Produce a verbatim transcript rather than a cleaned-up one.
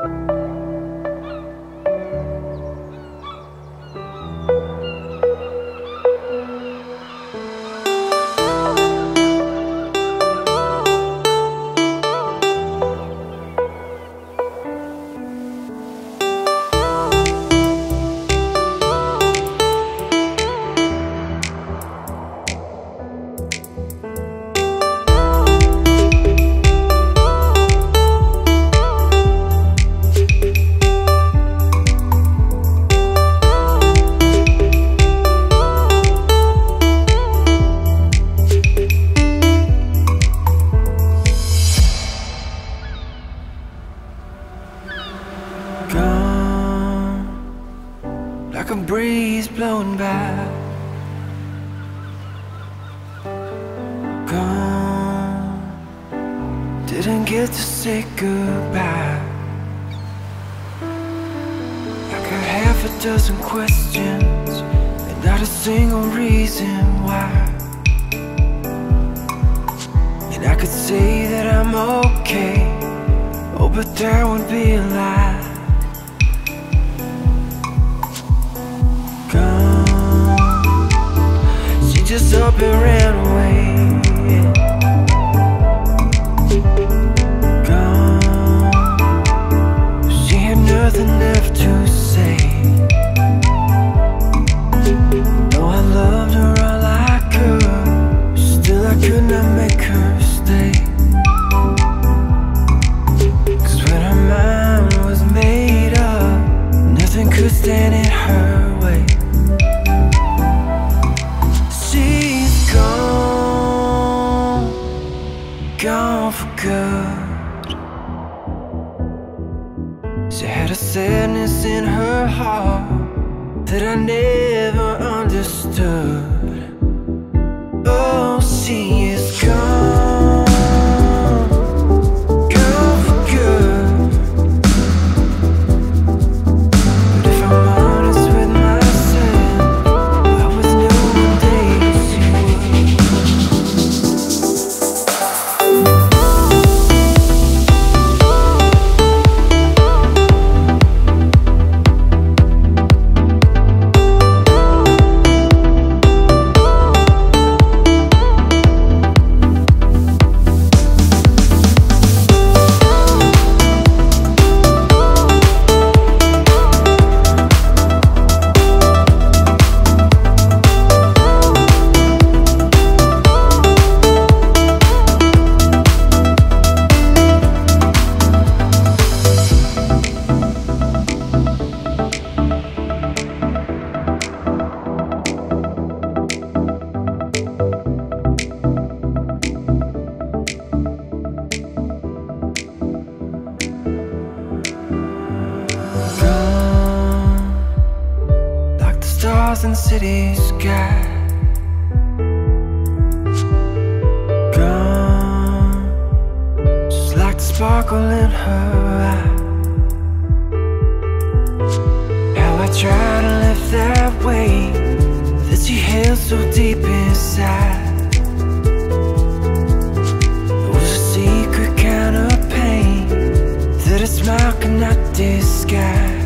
Gone, like a breeze blowing by. Gone, didn't get to say goodbye. Like a half a dozen questions and not a single reason why. And I could say that I'm okay, oh, but that would be a lie. Gone, she just up and ran away. Gone, she had nothing left to say. No, I loved her all I could, still I could not make her stay. Could stand in her way. She's gone, gone for good. She had a sadness in her heart that I never understood. Oh, she is gone, gone for good. Stars in the city sky. Gone, just like the sparkle in her eye. How I try to live that way that she held so deep inside. It was a secret kind of pain that a smile could not disguise.